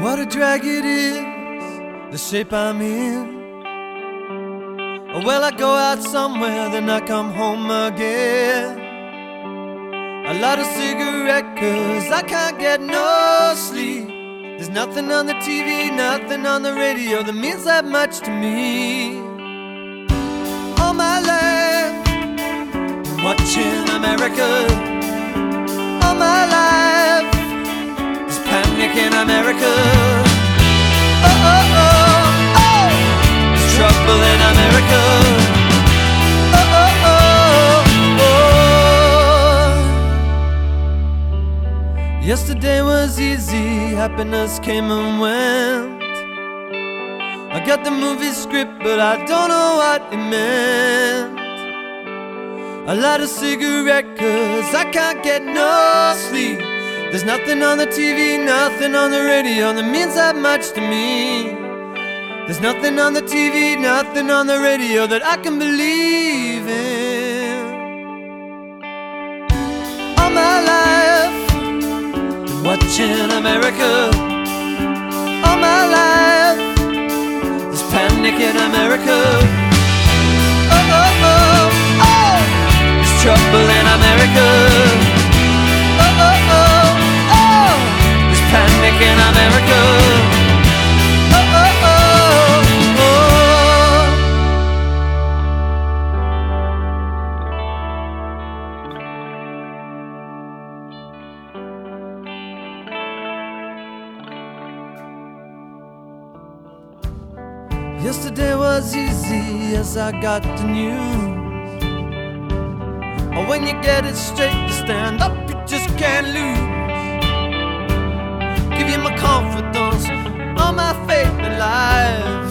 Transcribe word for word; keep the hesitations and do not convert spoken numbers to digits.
What a drag it is, the shape I'm in. Well, I go out somewhere, then I come home again. A lot of cigarette, cause I can't get no sleep. There's nothing on the T V, nothing on the radio that means that much to me. All my life, watching America. All my life, there's panic in America. Oh, oh, oh, oh, there's trouble in America. Oh, oh, oh, oh. Yesterday was easy, happiness came and went. I got the movie script, but I don't know what it meant. A lot of cigarette, cause I can't get no sleep. There's nothing on the T V, nothing on the radio that means that much to me. There's nothing on the T V, nothing on the radio that I can believe in. All my life, watching America. All my life, there's panic in America. Oh, oh, oh, oh, there's trouble in America. Oh, oh, oh, oh, there's panic in America. Oh, oh, oh, yesterday was easy as I got the news. Or when you get it straight, you stand up, you just can't lose. Give you my confidence, all my faith in life.